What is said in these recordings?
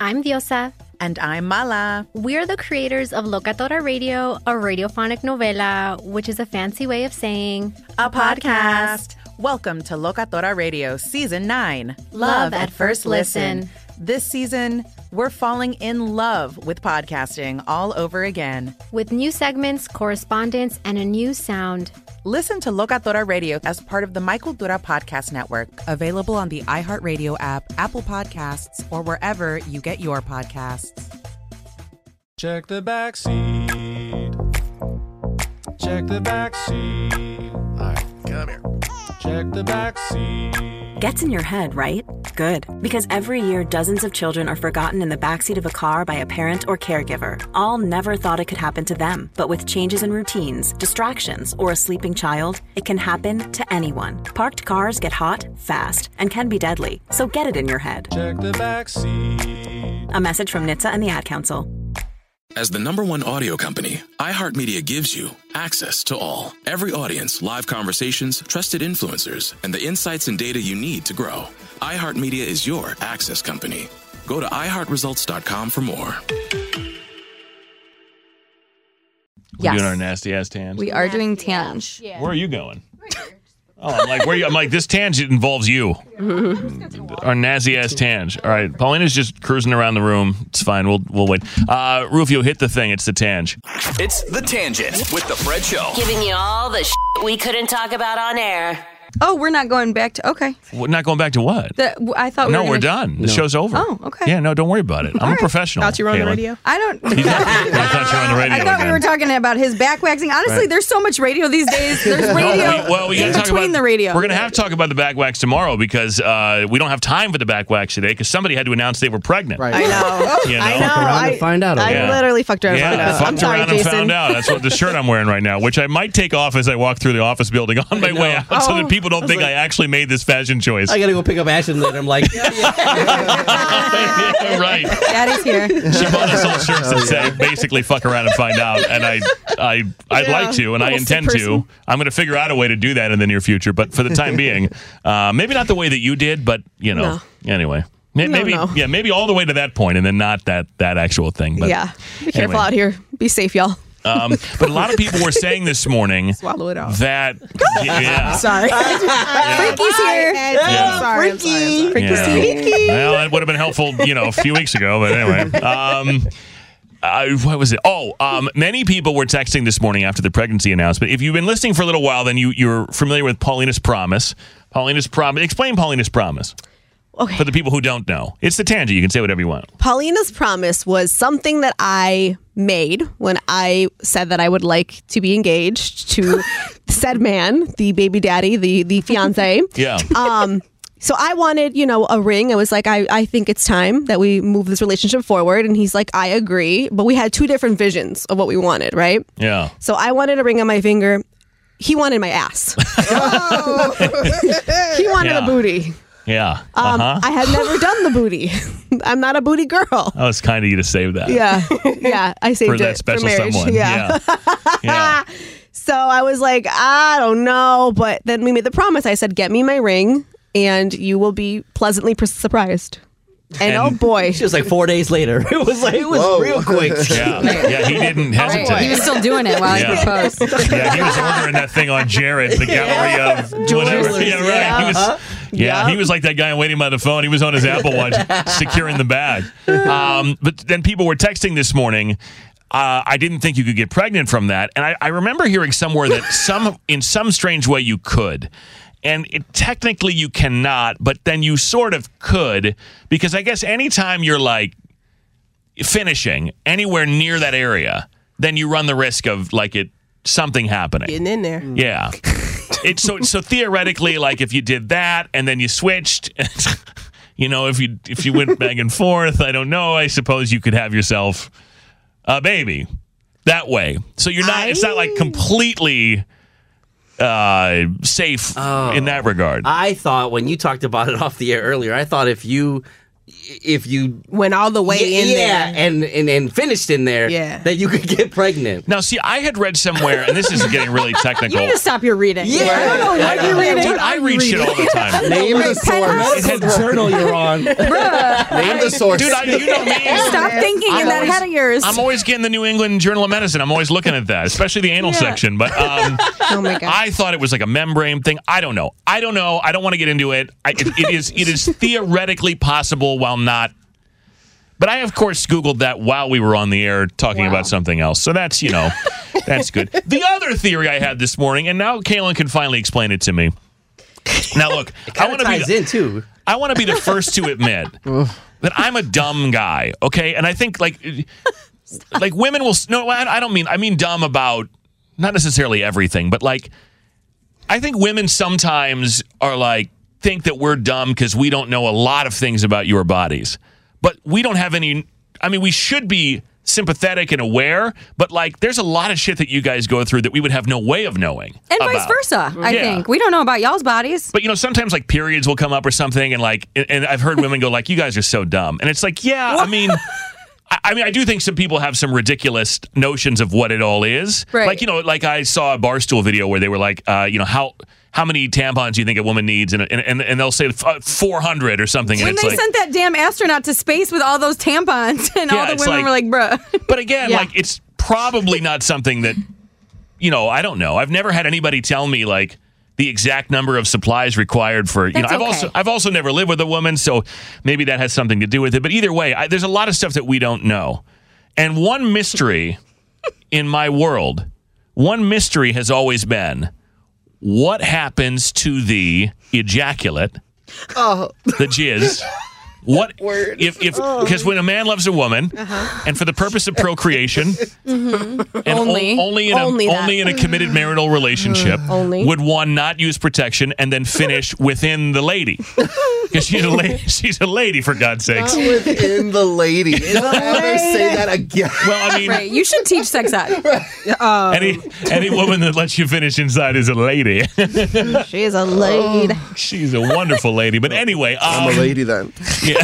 I'm Diosa. And I'm Mala. We're the creators of Locatora Radio, a radiophonic novela, which is a fancy way of saying a podcast. Welcome to Locatora Radio Season 9, Love at First Listen. This season, we're falling in love with podcasting all over again. With new segments, correspondence, and a new sound. Listen to Locatora Radio as part of the My Cultura Podcast Network, available on the iHeartRadio app, Apple Podcasts, or wherever you get your podcasts. Check the back seat. Check the back seat. All right, come here. Check the back seat. Gets in your head, right? Good. Because every year, dozens of children are forgotten in the backseat of a car by a parent or caregiver. All never thought it could happen to them. But with changes in routines, distractions, or a sleeping child, it can happen to anyone. Parked cars get hot, fast, and can be deadly. So get it in your head. Check the back seat. A message from NHTSA and the Ad Council. As the #1 audio company, iHeartMedia gives you access to all. Every audience, live conversations, trusted influencers, and the insights and data you need to grow. iHeartMedia is your access company. Go to iHeartResults.com for more. We're Yes. doing our nasty ass tangent. We are doing Tange. Yeah. Where are you going? Oh, I'm like, where are you? I'm like, this tangent involves you. Our nasty ass tangent. All right, Paulina's just cruising around the room. It's fine. We'll wait. Rufio, hit the thing. It's the tangent. It's The Tangent with The Fred Show. Giving you all the shit we couldn't talk about on air. Oh, we're not going back to... Okay. We're not going back to what? I thought we were we're done. The show's over. Oh, okay. Yeah, no, don't worry about it. I'm a professional. Thought you were on the Caitlin. radio? I don't... I thought you were on the radio I thought again. we were talking about his back waxing. Honestly, Right. there's so much radio these days. There's radio we in gotta talk between about, the radio. We're going to have to talk about the back wax tomorrow because we don't have time for the back wax today because somebody had to announce they were pregnant. Right. I know. You know? I know. Fuck around and find out. I literally fucked around and found out. I'm fucked sorry, around and Jason. found out. That's what the shirt I'm wearing right now, which I might take off as I walk through the office building on my way out so that people don't think I actually made this fashion choice. I gotta go pick up Ashton later. I'm like, Right. Daddy's here. She bought us all shirts that say basically fuck around and find out. And I'd like to, and I intend to. I'm going to figure out a way to do that in the near future. But for the time being, maybe not the way that you did, but, you know, anyway. Maybe all the way to that point and then not that actual thing. But Yeah. Be careful out here. Be safe, y'all. But a lot of people were saying this morning Swallow it off. that Sorry. Freaky's here. Yeah. Freaky. Freaky's Yeah. here. Well, that would have been helpful, a few weeks ago. But anyway, what was it? Many people were texting this morning after the pregnancy announcement. If you've been listening for a little while, then you're familiar with Paulina's Promise. Paulina's Promise. Explain Paulina's Promise. Okay. For the people who don't know, it's the tangent. You can say whatever you want. Paulina's Promise was something that I made when I said that I would like to be engaged to said man, the baby daddy, the fiance. Yeah. So I wanted, a ring. I was like, I think it's time that we move this relationship forward. And he's like, I agree. But we had two different visions of what we wanted, right? Yeah. So I wanted a ring on my finger. He wanted my ass. He wanted a booty. Yeah. I had never done the booty. I'm not a booty girl. That was kind of you to save that. Yeah. I saved For that it special for marriage. someone. Yeah. Yeah. So I was like, I don't know. But then we made the promise. I said, get me my ring and you will be pleasantly surprised. And oh boy. She was like 4 days later. It was real quick. Yeah, he didn't hesitate. He was still doing it while he proposed. Yeah, he was ordering that thing on Jared, the gallery of whatever. Yeah, right. He was like that guy waiting by the phone. He was on his Apple Watch securing the bag. But then people were texting this morning. I didn't think you could get pregnant from that. And I remember hearing somewhere that in some strange way you could. And technically you cannot, but then you sort of could, because I guess anytime you're like finishing anywhere near that area, then you run the risk of something happening. Getting in there. Yeah. So theoretically, like if you did that and then you switched, if you went back and forth, I don't know, I suppose you could have yourself a baby that way. So it's not like completely safe in that regard. I thought when you talked about it off the air earlier, I thought if you if you went all the way in there, and finished in there, that you could get pregnant. Now, see, I had read somewhere, and this is getting really technical. You need to stop your reading. Yeah. I don't know what you're reading. Dude, I read shit all the time. Name the source. What journal you're on. Name the source. Dude, you know me. Stop thinking in that head of yours. I'm always getting the New England Journal of Medicine. I'm always looking at that, especially the anal section. But Oh my God. I thought it was like a membrane thing. I don't know. I don't want to get into it. It is theoretically possible while not. But I, of course, Googled that while we were on the air talking about something else. So that's, that's good. The other theory I had this morning, and now Kaylin can finally explain it to me. Now, look, I want to be the first to admit that I'm a dumb guy, okay? And I think, like women will... No, I mean dumb about not necessarily everything, but, like, I think women sometimes are, like, think that we're dumb because we don't know a lot of things about your bodies. But we don't have any... I mean, we should be sympathetic and aware, but, like, there's a lot of shit that you guys go through that we would have no way of knowing. And vice versa, I think. We don't know about y'all's bodies. But, sometimes, like, periods will come up or something, and, like, and I've heard women go, like, you guys are so dumb. And it's like, yeah, I mean... I do think some people have some ridiculous notions of what it all is. Right. Like, like I saw a Barstool video where they were like, how many tampons do you think a woman needs? And they'll say 400 or something. When and they sent that damn astronaut to space with all those tampons, and all the women were like, bruh. But again, like, it's probably not something that, I don't know. I've never had anybody tell me, like, the exact number of supplies required for, I've also never lived with a woman, so maybe that has something to do with it. But either way, there's a lot of stuff that we don't know. And one mystery in my world, has always been, what happens to the ejaculate, the jizz? What if because when a man loves a woman, and for the purpose of procreation, and only in a committed marital relationship, would one not use protection and then finish within the lady? Because she's a lady, for God's sakes. Not within the lady. Don't ever say that again. Well, I mean, you should teach sex ed. Any woman that lets you finish inside is a lady. She's a lady. She's a wonderful lady. But anyway, I'm a lady then. Yeah.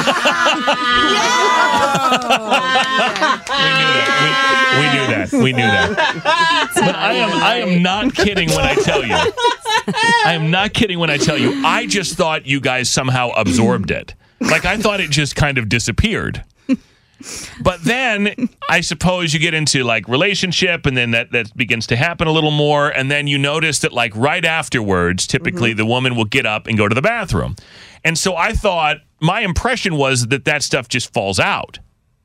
We knew that. But I am not kidding when I tell you. I am not kidding when I tell you. I just thought you guys somehow absorbed it. Like, I thought it just kind of disappeared. But then I suppose you get into, like, relationship, and then that begins to happen a little more, and then you notice that, like, right afterwards, typically the woman will get up and go to the bathroom. And so I thought, my impression was that stuff just falls out.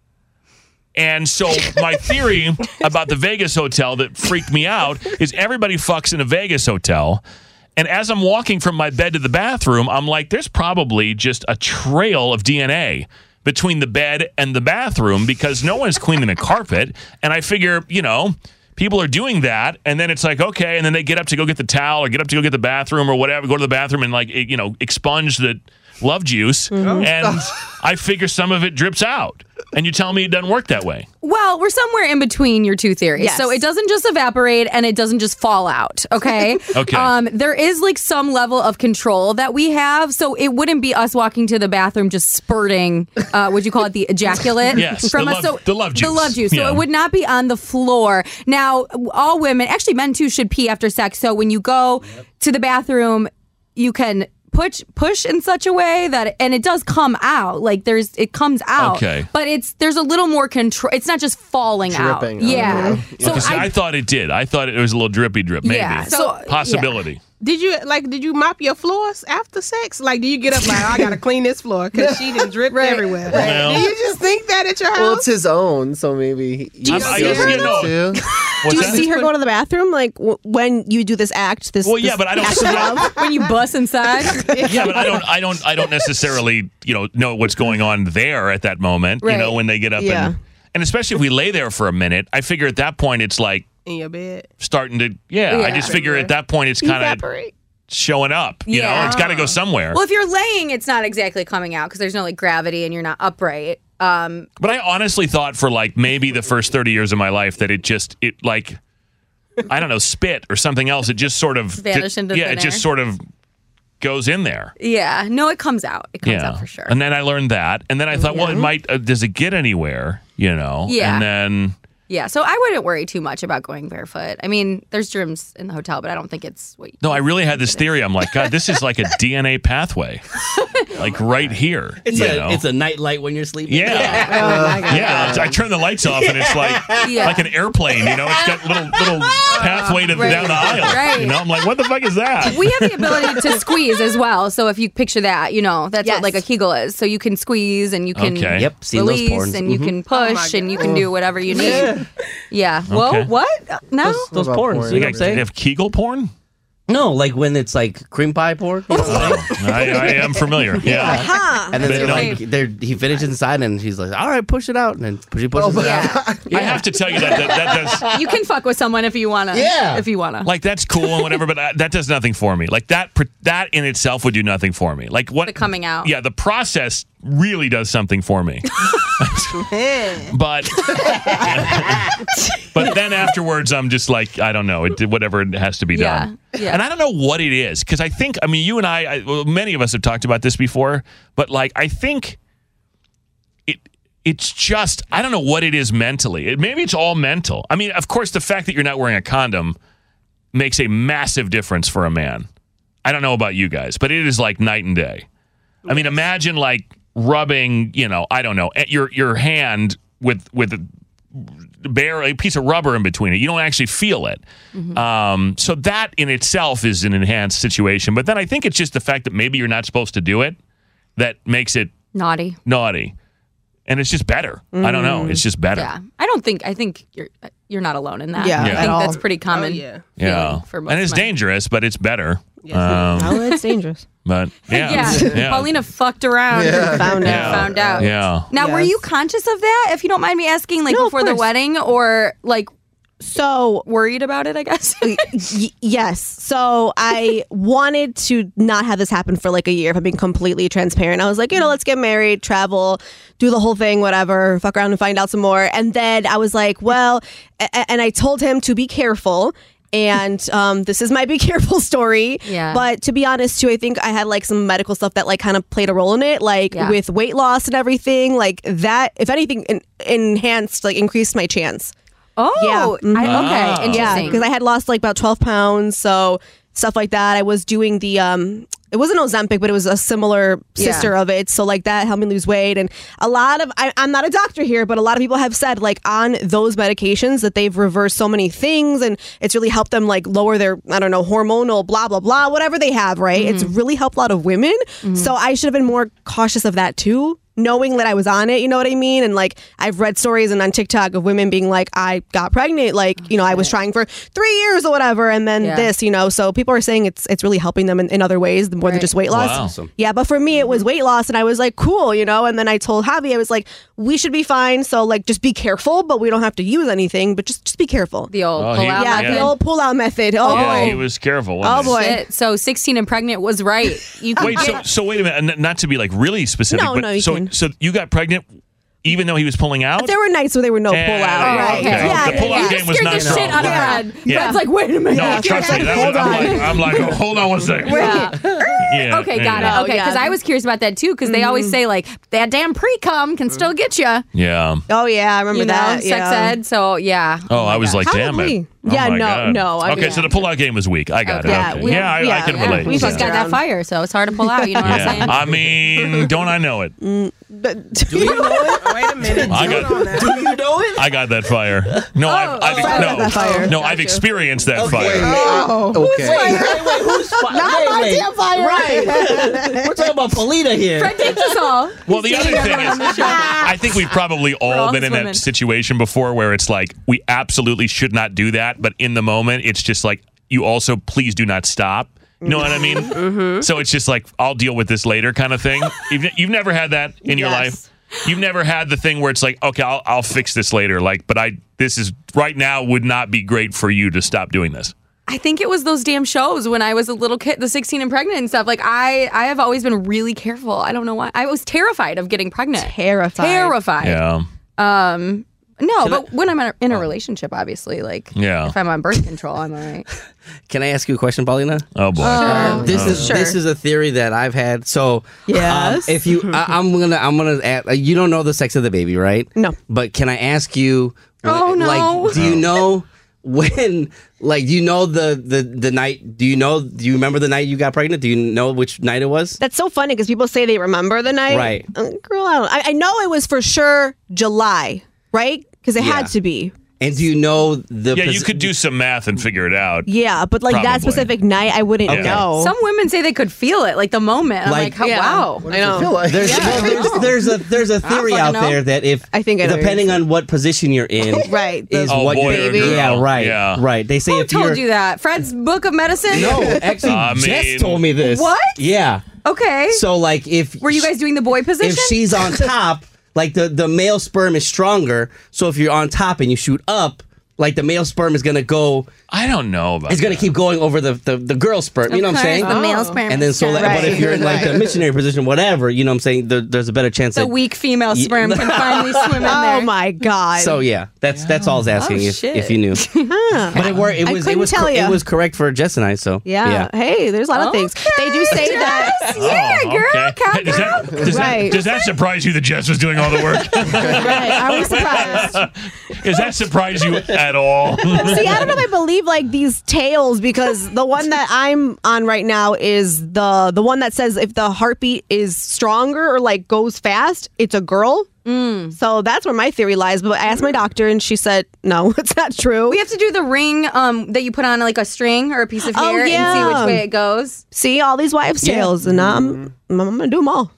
And so my theory about the Vegas hotel that freaked me out is everybody fucks in a Vegas hotel. And as I'm walking from my bed to the bathroom, I'm like, there's probably just a trail of DNA between the bed and the bathroom because no one's cleaning the carpet. And I figure, people are doing that. And then it's like, okay. And then they get up to go get the towel or get up to go get the bathroom or whatever, go to the bathroom and, like, expunge the love juice. Mm-hmm. And I figure some of it drips out. And you tell me it doesn't work that way. Well, we're somewhere in between your two theories. Yes. So it doesn't just evaporate and it doesn't just fall out, okay? Okay. There is, like, some level of control that we have. So it wouldn't be us walking to the bathroom just spurting, would you call it the ejaculate? Yes, from the us. love juice. The love juice. Yeah. So it would not be on the floor. Now, all women, actually men too, should pee after sex. So when you go to the bathroom, you can push in such a way that, and it does come out, like it comes out. Okay. But there's a little more control. It's not just falling Dripping. out. Yeah. So I thought it did. I thought it was a little drippy drip, maybe. Yeah. So Possibility. Yeah. Did you mop your floors after sex? Like, do you get up like, I gotta clean this floor because she didn't drip everywhere? Well, do you just think that at your house? Well, it's his own, so maybe. Do you see her go to the bathroom, like when you do this act? Well, yeah, but I don't. When you bust inside. Yeah, but I don't necessarily know what's going on there at that moment. Right. When they get up and especially if we lay there for a minute, I figure at that point it's like in your bed starting to. I just figure at that point it's kind of showing up. You know, it's got to go somewhere. Well, if you're laying, it's not exactly coming out because there's no, like, gravity and you're not upright. But I honestly thought for, like, maybe the first 30 years of my life that it like, I don't know, spit or something else. It just sort of vanished into thin it just air. sort of goes in there. Yeah. No, it comes out. It comes out for sure. And then I learned that. And then I thought, well, it might, does it get anywhere? Yeah. And then... Yeah, so I wouldn't worry too much about going barefoot. I mean, there's germs in the hotel, but I don't think it's what you No, I really had this theory. I'm like, God, this is like a DNA pathway. Like right here. It's a night light when you're sleeping. Yeah. Yeah. I turn the lights off and it's like an airplane, It's got little pathway down the aisle. Right. I'm like, what the fuck is that? We have the ability to squeeze as well. So if you picture that, that's what like a Kegel is. So you can squeeze and you can release and you can push and you can do whatever you need. Yeah. Well, Okay. what? No. Those porns. They You know what I'm saying? have Kegel porn? No, like when it's like cream pie porn. You know what I'm saying? I am familiar. Yeah. And then he finishes inside and he's like, all right, push it out. And then she pushes it out. I have to tell you that does... You can fuck with someone if you want to. Yeah. If you want to. Like, that's cool and whatever, but that does nothing for me. Like, that in itself would do nothing for me. Like, what... The coming out. Yeah, the process really does something for me. But then afterwards, I'm just like, I don't know, whatever it has to be done. Yeah. And I don't know what it is, because I think, you and I, many of us have talked about this before, but like, I think it's just, I don't know what it is mentally. Maybe it's all mental. I mean, of course, the fact that you're not wearing a condom makes a massive difference for a man. I don't know about you guys, but it is like night and day. I mean, imagine like rubbing, I don't know, your hand with a piece of rubber in between it. You don't actually feel it. Mm-hmm. So that in itself is an enhanced situation. But then I think it's just the fact that maybe you're not supposed to do it that makes it naughty. And it's just better. I don't know. It's just better. Yeah. I think you're not alone in that. Yeah. I think that's pretty common. Yeah. For most and it's men. dangerous, but it's better. It's dangerous. But yeah. Paulina fucked around and found out. Yeah. Now, were you conscious of that, if you don't mind me asking, like before the wedding, or like worried about it, I guess? Yes. So I wanted to not have this happen for like a year, if I'm being completely transparent. I was like, let's get married, travel, do the whole thing, whatever, fuck around and find out some more. And then I was like, well, and I told him to be careful. And this is my be careful story. Yeah. But to be honest, too, I think I had like some medical stuff that like kind of played a role in it, like with weight loss and everything. Like that, if anything, increased my chance. Oh, yeah. Okay, interesting. Yeah, because I had lost like about 12 pounds, so stuff like that. I was doing the it wasn't Ozempic, but it was a similar sister of it. So like that helped me lose weight. And a lot of, I'm not a doctor here, but a lot of people have said like on those medications that they've reversed so many things and it's really helped them like lower their, I don't know, hormonal blah, blah, blah, whatever they have, right? It's really helped a lot of women. So I should have been more cautious of that too. Knowing that I was on it, you know what I mean? And like, I've read stories and on TikTok of women being like, I got pregnant, like, I was trying for 3 years or whatever. And then this, so people are saying it's really helping them in other ways, more than just weight loss. Wow. Awesome. Yeah. But for me, it was weight loss and I was like, cool, and then I told Javi, I was like, we should be fine. So like, just be careful, but we don't have to use anything, but just be careful. The old pull out method. The old pull out method. Oh, boy. He was careful. Oh, boy. Shit. So 16 and pregnant was right. You Wait, so wait a minute. Not to be like really specific, No, but no, you so can. so you got pregnant even though he was pulling out? There were nights where there were no pull out. Right. Okay. Yeah, The pull out game was scared not the strong. shit out of Fred. Fred's like, wait a minute. No, trust me. I'm like, oh, hold on one second. Yeah. Okay, got it. Okay, because I was curious about that too, because they always say like that damn pre-cum can still get you. Yeah. Oh yeah, I remember that. Sex ed. So yeah. Oh, I was like, damn it. Yeah, Oh my no, God. no. I Okay, mean, so the pull-out game was weak. I got it. Yeah, Okay. I can relate. We just got that fire, so it's hard to pull out. You know what I'm saying? I mean, don't I know it? Do you know it? Wait a minute. I got. Do you know it? I got that fire. No, I've experienced that fire. Oh, okay. Wait, who's fire? Not my damn fire. Right. We're talking about Paulina here. Fred takes us all. Well, the other thing is, I think we've probably all been in women. that situation before where it's like, we absolutely should not do that. But in the moment, it's just like, you also please do not stop. You know what I mean? So it's just like, I'll deal with this later kind of thing. You've never had that in your life? You've never had the thing where it's like, okay, I'll fix this later. Like, but this is right now would not be great for you to stop doing this. I think it was those damn shows when I was a little kid, the 16 and pregnant and stuff. Like I have always been really careful. I don't know why. I was terrified of getting pregnant. Terrified. Yeah. No, but when I'm in a relationship, obviously, like if I'm on birth control, I'm all right. Can I ask you a question, Paulina? Oh boy, this is a theory that I've had. So yes, if you, I'm gonna add, you don't know the sex of the baby, right? No, but can I ask you? Oh no! Like, do you know when? Like, do you know the night? Do you remember the night you got pregnant? Do you know which night it was? That's so funny because people say they remember the night. Right, girl, I know it was for sure July, right? Because it had to be. And do you know the... Yeah, you could do some math and figure it out. Yeah, but like that specific night, I wouldn't know. Some women say they could feel it, like the moment. I'm like wow. I know. There's a theory out there that if... I think depending on what position you're in... right. Is what boy baby. Or girl. Yeah, right. Yeah. Right. They say Who if you're... told you that? Fred's Book of Medicine? No, actually, Jess told me this. What? Yeah. Okay. So like if... Were you guys doing the boy position? If she's on top, like the male sperm is stronger, so if you're on top and you shoot up, like the male sperm is gonna go. I don't know about. It's gonna keep going over the girl sperm. You know what I'm saying? The male sperm. And then so, like, but if you're in like the missionary position, whatever, you know what I'm saying? There's a better chance the that weak female sperm can finally swim in there. Oh my god! So yeah, that's all I was asking if you knew. But it was correct for Jess and I. So yeah. Hey, there's a lot of things they do say that. Yeah, girl, okay. Does that surprise you that Jess was doing all the work? Right? Are we surprised? Does that surprise you at all? See, I don't know if I believe like these tales because the one that I'm on right now is the one that says if the heartbeat is stronger or like goes fast, it's a girl. So that's where my theory lies. But I asked my doctor and she said, no, it's not true. We have to do the ring that you put on like a string or a piece of hair and see which way it goes. See all these wives' tales and I'm going to do them all.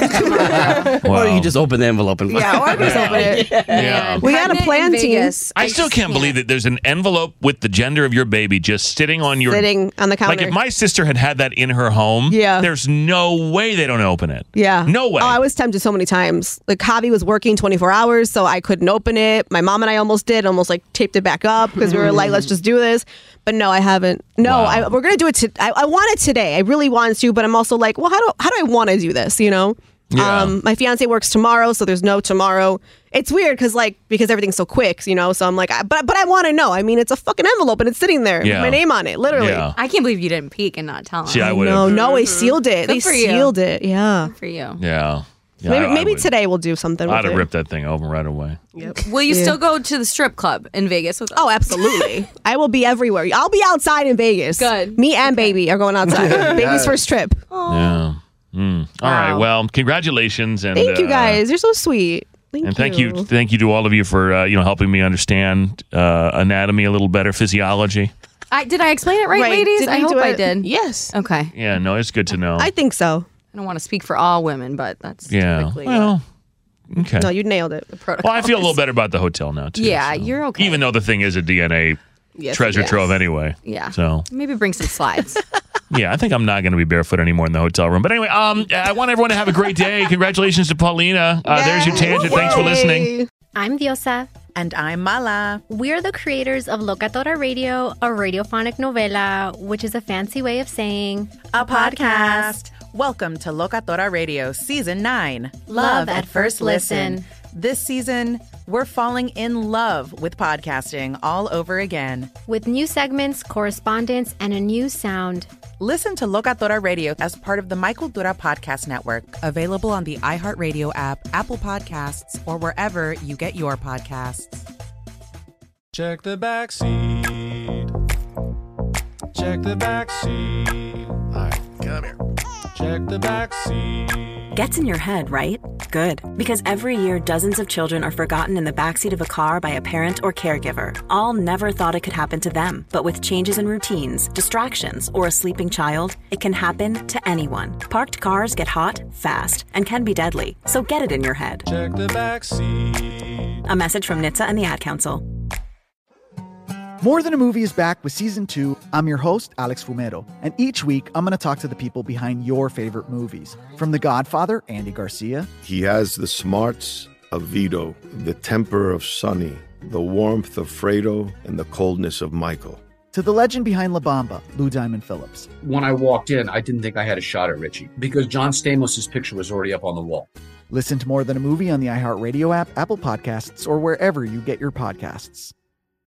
Or you just open the envelope and or just open it. Yeah. We got a plan, team. I still can't believe that there's an envelope with the gender of your baby just sitting on the counter. Like if my sister had that in her home, there's no way they don't open it. Yeah. No way. Oh, I was tempted so many times. Like Javi was working 24 hours, so I couldn't open it. My mom and I almost like taped it back up because we were like, let's just do this. But no, I haven't. No, we're going to do it. I want it today. I really want to, but I'm also like, well, how do I want to do this, you know? Yeah. My fiance works tomorrow, so there's no tomorrow. It's weird because everything's so quick, you know? So I'm like, but I want to know. I mean, it's a fucking envelope and it's sitting there with my name on it, literally. Yeah. I can't believe you didn't peek and not tell him. See, I would have. No, they sealed it. Good They for you. sealed it. Yeah. Good for you. Yeah. Maybe today we'll do something with I'd have it. ripped that thing open right away. Yep. Will you still go to the strip club in Vegas with us? Oh, absolutely. I will be everywhere. I'll be outside in Vegas. Good. Me and baby are going outside. Baby's first trip. Yeah. All right. Well, congratulations and thank you guys. You're so sweet. Thank you to all of you for helping me understand anatomy a little better, physiology. Did I explain it right, ladies? I hope I did. Yes. Okay. Yeah. No, it's good to know. I think so. I don't want to speak for all women, but that's typically well. Okay. No, you nailed it. The protocol. Well, I feel a little better about the hotel now too. Yeah, so. you're okay. Even though the thing is a DNA treasure trove anyway. Yeah. So maybe bring some slides. yeah, I think I'm not going to be barefoot anymore in the hotel room. But anyway, I want everyone to have a great day. Congratulations to Paulina. There's your tangent. Thanks for listening. I'm Diosa. And I'm Mala. We're the creators of Locatora Radio, a radiophonic novela, which is a fancy way of saying a podcast. Welcome to Locatora Radio Season 9. Love at First Listen. This season, we're falling in love with podcasting all over again. With new segments, correspondence, and a new sound. Listen to Locatora Radio as part of the My Cultura Podcast Network, available on the iHeartRadio app, Apple Podcasts, or wherever you get your podcasts. Check the back seat. Check the back seat. All right, come here. Check the back seat. Gets in your head, right? Good. Because every year, dozens of children are forgotten in the backseat of a car by a parent or caregiver. All never thought it could happen to them. But with changes in routines, distractions, or a sleeping child, it can happen to anyone. Parked cars get hot, fast, and can be deadly. So get it in your head. Check the back seat. A message from NHTSA and the Ad Council. More Than a Movie is back with Season 2. I'm your host, Alex Fumero, and each week I'm going to talk to the people behind your favorite movies. From The Godfather, Andy Garcia. He has the smarts of Vito, the temper of Sonny, the warmth of Fredo, and the coldness of Michael. To the legend behind La Bamba, Lou Diamond Phillips. When I walked in, I didn't think I had a shot at Richie because John Stamos' picture was already up on the wall. Listen to More Than a Movie on the iHeartRadio app, Apple Podcasts, or wherever you get your podcasts.